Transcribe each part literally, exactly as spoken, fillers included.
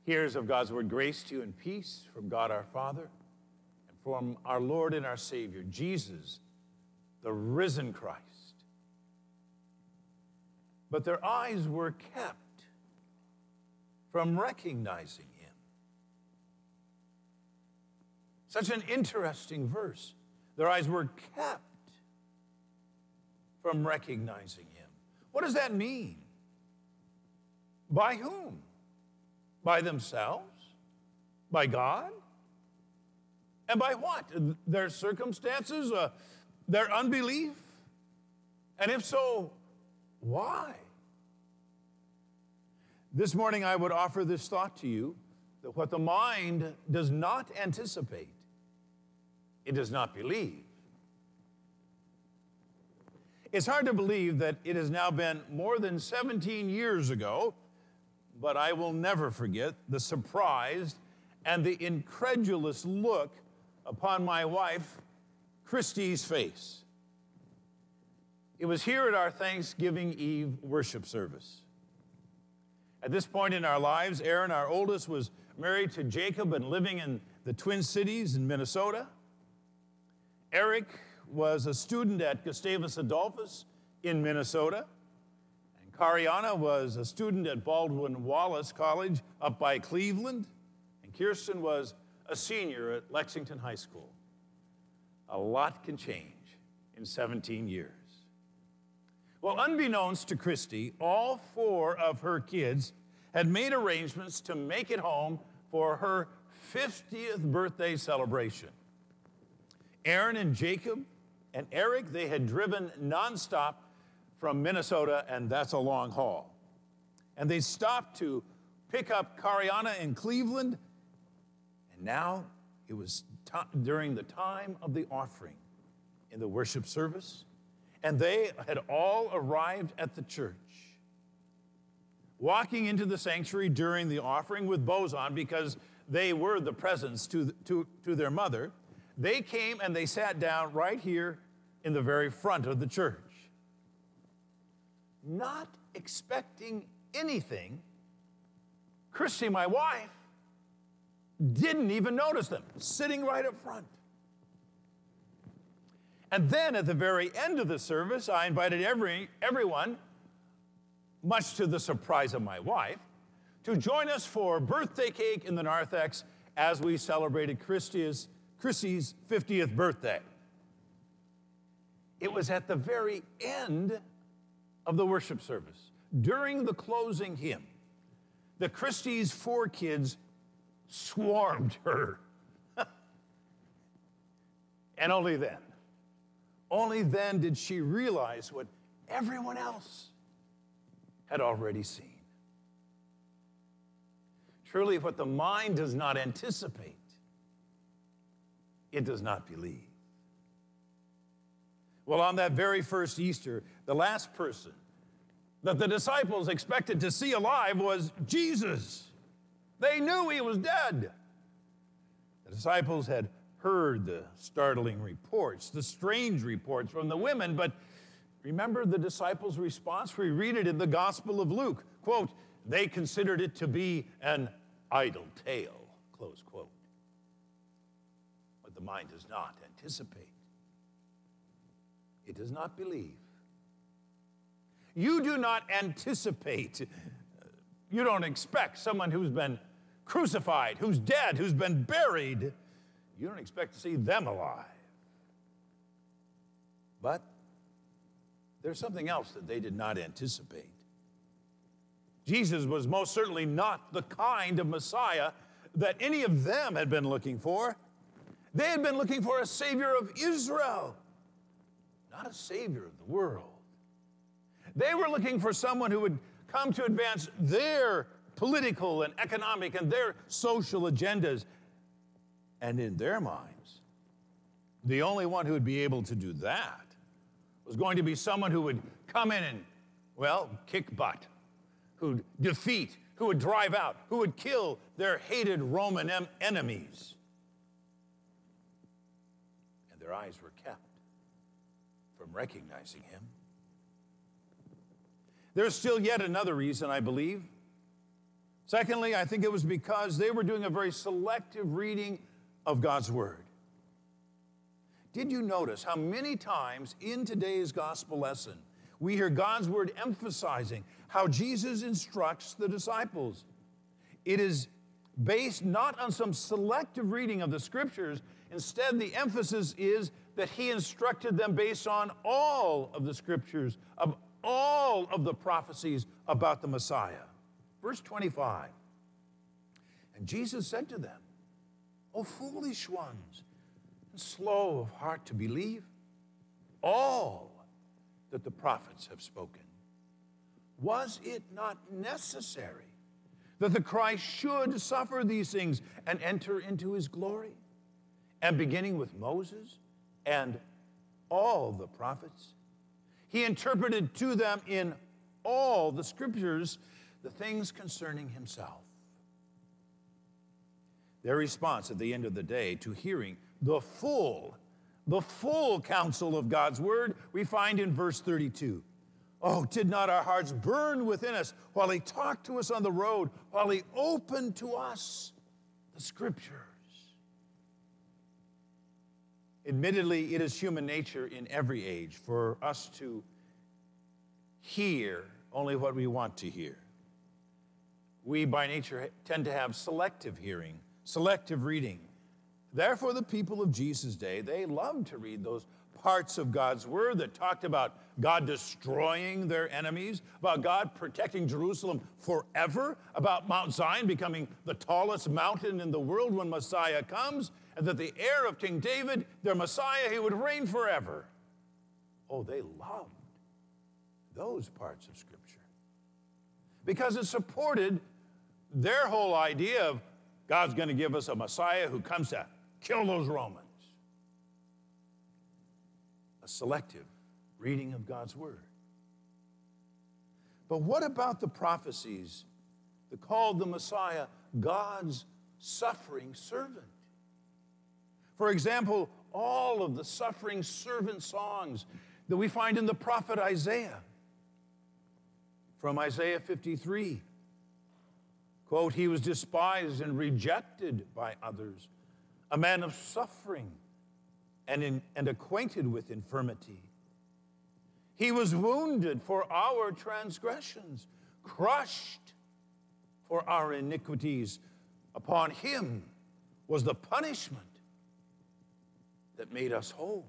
Hearers of God's word, grace to you and peace from God our Father and from our Lord and our Savior, Jesus, the risen Christ. But their eyes were kept from recognizing him. Such an interesting verse. Their eyes were kept from recognizing him. What does that mean? By whom? By themselves? By God? And by what? Their circumstances? Uh, their unbelief? And if so, why? This morning I would offer this thought to you, that what the mind does not anticipate, it does not believe. It's hard to believe that it has now been more than seventeen years ago, but I will never forget the surprised and the incredulous look upon my wife, Christy's face. It was here at our Thanksgiving Eve worship service. At this point in our lives, Aaron, our oldest, was married to Jacob and living in the Twin Cities in Minnesota. Eric was a student at Gustavus Adolphus in Minnesota. And Cariana was a student at Baldwin Wallace College up by Cleveland. And Kirsten was a senior at Lexington High School. A lot can change in seventeen years. Well, unbeknownst to Christy, all four of her kids had made arrangements to make it home for her fiftieth birthday celebration. Aaron and Jacob and Eric, they had driven nonstop from Minnesota, and that's a long haul. And they stopped to pick up Cariana in Cleveland, and now it was t- during the time of the offering in the worship service, and they had all arrived at the church. Walking into the sanctuary during the offering with bows on, because they were the presents to, to, to their mother, they came and they sat down right here in the very front of the church. Not expecting anything, Christy, my wife, didn't even notice them, sitting right up front. And then at the very end of the service, I invited every, everyone, much to the surprise of my wife, to join us for birthday cake in the narthex as we celebrated Christy's, Chrissy's fiftieth birthday. It was at the very end of the worship service, during the closing hymn, that Christy's four kids swarmed her. And only then, only then did she realize what everyone else had already seen. Truly, what the mind does not anticipate, it does not believe. Well, on that very first Easter, the last person that the disciples expected to see alive was Jesus. They knew he was dead. The disciples had heard the startling reports, the strange reports from the women, but remember the disciples' response? We read it in the Gospel of Luke. Quote, they considered it to be an idle tale, close quote. But the mind does not anticipate. It does not believe. You do not anticipate, you don't expect someone who's been crucified, who's dead, who's been buried, you don't expect to see them alive. But there's something else that they did not anticipate. Jesus was most certainly not the kind of Messiah that any of them had been looking for. They had been looking for a Savior of Israel, not a Savior of the world. They were looking for someone who would come to advance their political and economic and their social agendas. And in their minds, the only one who would be able to do that was going to be someone who would come in and, well, kick butt, who'd defeat, who would drive out, who would kill their hated Roman em- enemies. And their eyes were kept from recognizing him. There's still yet another reason, I believe, Secondly, I think it was because they were doing a very selective reading of God's word. Did you notice how many times in today's gospel lesson we hear God's word emphasizing how Jesus instructs the disciples? It is based not on some selective reading of the scriptures. Instead, the emphasis is that he instructed them based on all of the scriptures, of all of the prophecies about the Messiah. Verse twenty-five, and Jesus said to them, O foolish ones, and slow of heart to believe all that the prophets have spoken. Was it not necessary that the Christ should suffer these things and enter into his glory? And beginning with Moses and all the prophets, he interpreted to them in all the scriptures the things concerning himself. Their response at the end of the day to hearing the full, the full counsel of God's word, we find in verse thirty-two. Oh, did not our hearts burn within us while he talked to us on the road, while he opened to us the scriptures? Admittedly, it is human nature in every age for us to hear only what we want to hear. We, by nature, tend to have selective hearing, selective reading. Therefore, the people of Jesus' day, they loved to read those parts of God's word that talked about God destroying their enemies, about God protecting Jerusalem forever, about Mount Zion becoming the tallest mountain in the world when Messiah comes, and that the heir of King David, their Messiah, he would reign forever. Oh, they loved those parts of Scripture because it supported their whole idea of God's going to give us a Messiah who comes to kill those Romans. A selective reading of God's word. But what about the prophecies that called the Messiah God's suffering servant? For example, all of the suffering servant songs that we find in the prophet Isaiah. From Isaiah fifty-three, quote, he was despised and rejected by others, a man of suffering and, in, and acquainted with infirmity. He was wounded for our transgressions, crushed for our iniquities. Upon him was the punishment that made us whole.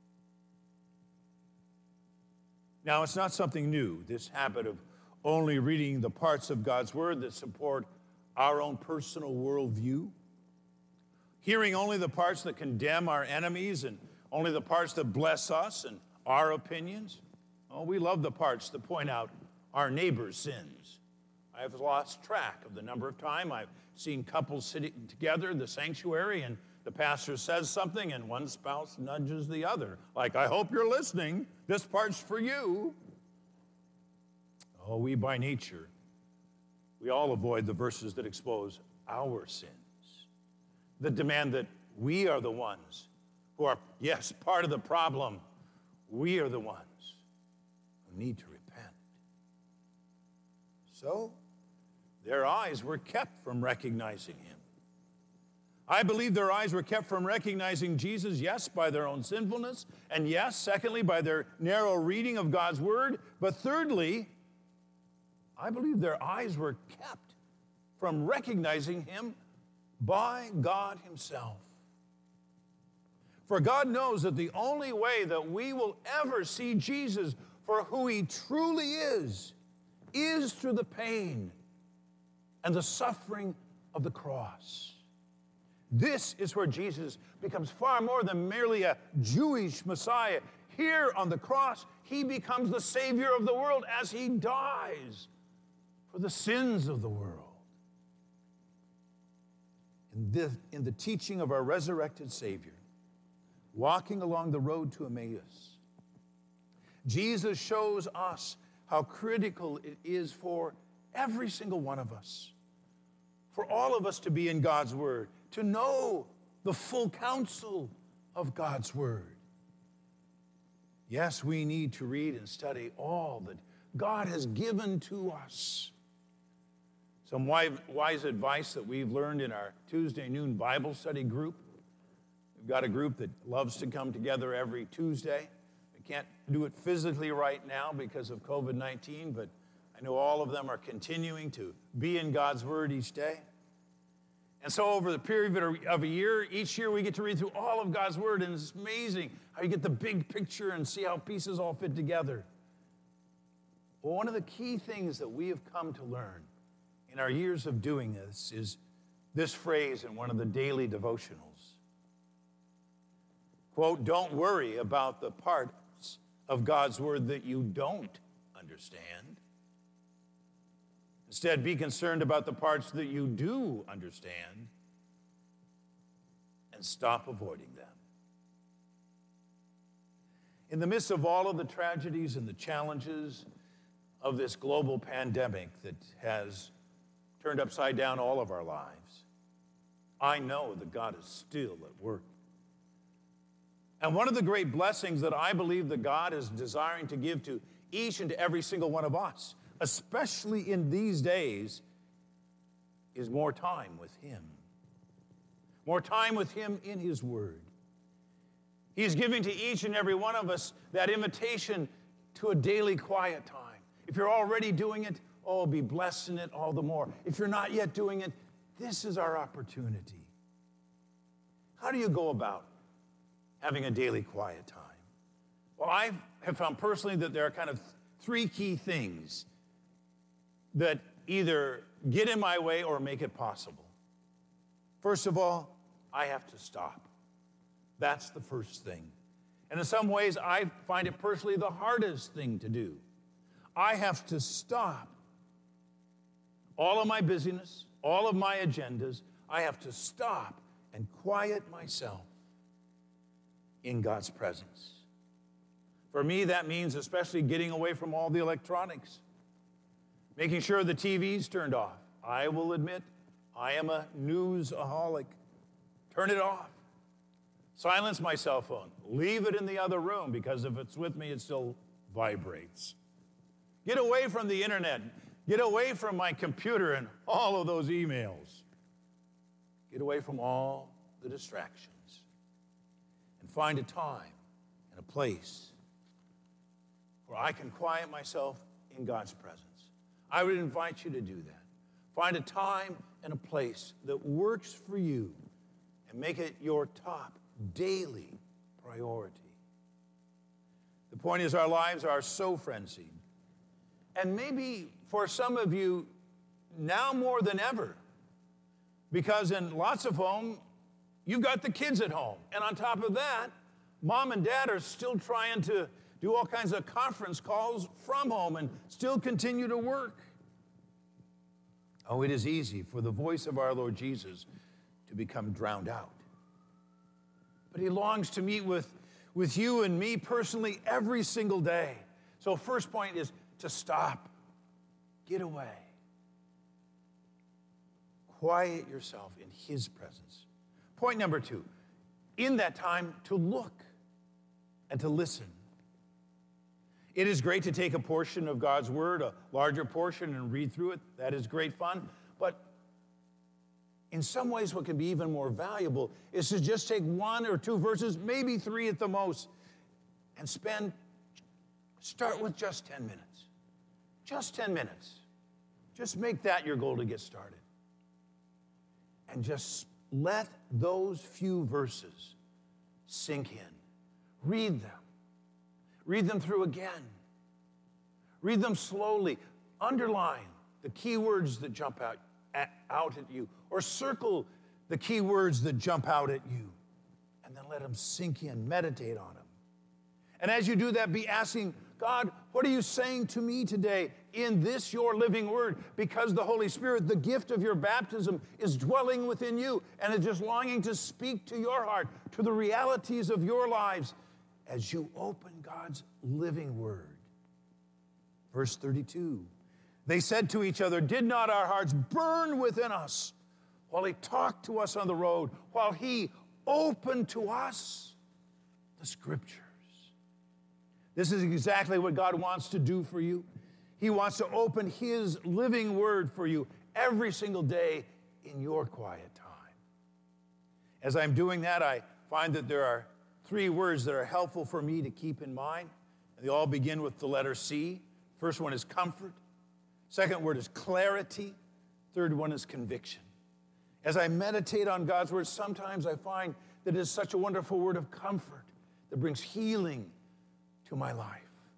Now, it's not something new, this habit of only reading the parts of God's word that support our own personal worldview, hearing only the parts that condemn our enemies and only the parts that bless us and our opinions. Oh, we love the parts that point out our neighbor's sins. I have lost track of the number of times I've seen couples sitting together in the sanctuary and the pastor says something and one spouse nudges the other, like, I hope you're listening. This part's for you. Oh, we by nature, we all avoid the verses that expose our sins, that demand that we are the ones who are, yes, part of the problem. We are the ones who need to repent. So, their eyes were kept from recognizing him. I believe their eyes were kept from recognizing Jesus, yes, by their own sinfulness, and yes, secondly, by their narrow reading of God's word, but thirdly, I believe their eyes were kept from recognizing him by God himself. For God knows that the only way that we will ever see Jesus for who he truly is, is through the pain and the suffering of the cross. This is where Jesus becomes far more than merely a Jewish Messiah. Here on the cross, he becomes the Savior of the world as he dies for the sins of the world. In the, in the teaching of our resurrected Savior, walking along the road to Emmaus, Jesus shows us how critical it is for every single one of us, for all of us to be in God's word, to know the full counsel of God's word. Yes, we need to read and study all that God has given to us, some wise advice that we've learned in our Tuesday noon Bible study group. We've got a group that loves to come together every Tuesday. We can't do it physically right now because of covid nineteen, but I know all of them are continuing to be in God's Word each day. And so over the period of a year, each year we get to read through all of God's Word, and it's amazing how you get the big picture and see how pieces all fit together. Well, one of the key things that we have come to learn in our years of doing this is this phrase in one of the daily devotionals. Quote, don't worry about the parts of God's Word that you don't understand. Instead, be concerned about the parts that you do understand and stop avoiding them. In the midst of all of the tragedies and the challenges of this global pandemic that has turned upside down all of our lives, I know that God is still at work. And one of the great blessings that I believe that God is desiring to give to each and to every single one of us, especially in these days, is more time with Him. More time with Him in His Word. He's giving to each and every one of us that invitation to a daily quiet time. If you're already doing it, oh, be blessed in it all the more. If you're not yet doing it, this is our opportunity. How do you go about having a daily quiet time? Well, I have found personally that there are kind of three key things that either get in my way or make it possible. First of all, I have to stop. That's the first thing. And in some ways, I find it personally the hardest thing to do. I have to stop all of my busyness, all of my agendas. I have to stop and quiet myself in God's presence. For me, that means especially getting away from all the electronics, making sure the T V's turned off. I will admit, I am a newsaholic. Turn it off. Silence my cell phone. Leave it in the other room, because if it's with me, it still vibrates. Get away from the internet. Get away from my computer and all of those emails. Get away from all the distractions. And find a time and a place where I can quiet myself in God's presence. I would invite you to do that. Find a time and a place that works for you and make it your top daily priority. The point is, our lives are so frenzied. And maybe for some of you, now more than ever, because in lots of homes, you've got the kids at home. And on top of that, mom and dad are still trying to do all kinds of conference calls from home and still continue to work. Oh, it is easy for the voice of our Lord Jesus to become drowned out. But He longs to meet with, with you and me personally every single day. So first point is to stop. Get away. Quiet yourself in His presence. Point number two, in that time, to look and to listen. It is great to take a portion of God's Word, a larger portion, and read through it. That is great fun. But in some ways, what can be even more valuable is to just take one or two verses, maybe three at the most, and spend, start with just ten minutes. Just ten minutes. Just make that your goal to get started. And just let those few verses sink in. Read them. Read them through again. Read them slowly. Underline the key words that jump out at, out at you, or circle the key words that jump out at you, and then let them sink in. Meditate on them. And as you do that, be asking, God, what are you saying to me today in this your living word? Because the Holy Spirit, the gift of your baptism, is dwelling within you and is just longing to speak to your heart, to the realities of your lives as you open God's living word. Verse thirty-two, they said to each other, did not our hearts burn within us while He talked to us on the road, while He opened to us the Scriptures? This is exactly what God wants to do for you. He wants to open His living word for you every single day in your quiet time. As I'm doing that, I find that there are three words that are helpful for me to keep in mind. And they all begin with the letter C. First one is comfort. Second word is clarity. Third one is conviction. As I meditate on God's word, sometimes I find that it is such a wonderful word of comfort that brings healing to my life.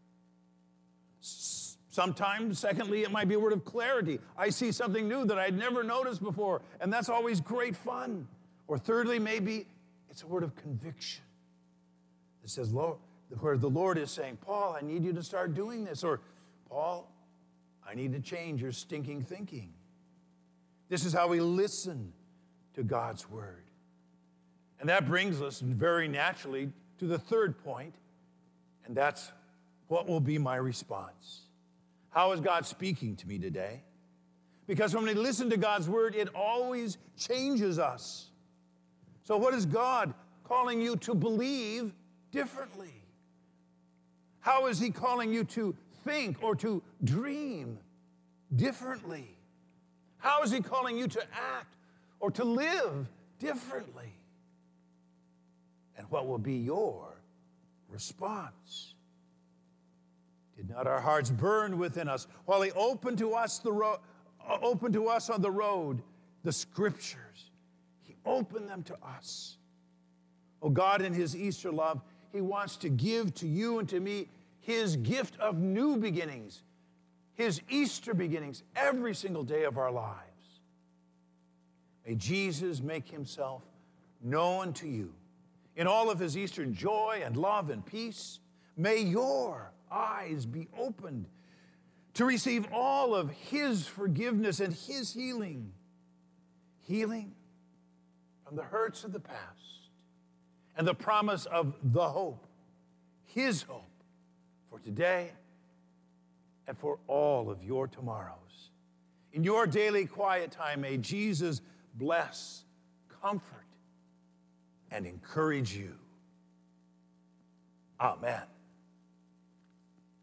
Sometimes, secondly, it might be a word of clarity. I see something new that I'd never noticed before, and that's always great fun. Or thirdly, maybe it's a word of conviction. It says, Lord, where the Lord is saying, Paul, I need you to start doing this. Or, Paul, I need to change your stinking thinking. This is how we listen to God's word. And that brings us very naturally to the third point, and that's what will be my response. How is God speaking to me today? Because when we listen to God's word, it always changes us. So what is God calling you to believe differently? How is he calling you to think or to dream differently? How is he calling you to act or to live differently? And what will be your response? Did not our hearts burn within us while he opened to us the ro- opened to us on the road the scriptures? He opened them to us. Oh, God, in his Easter love, he wants to give to you and to me his gift of new beginnings, his Easter beginnings every single day of our lives. May Jesus make himself known to you in all of his Easter joy and love and peace. May your eyes be opened to receive all of his forgiveness and his healing. Healing from the hurts of the past and the promise of the hope, his hope for today and for all of your tomorrows. In your daily quiet time, may Jesus bless, comfort, and encourage you. Amen.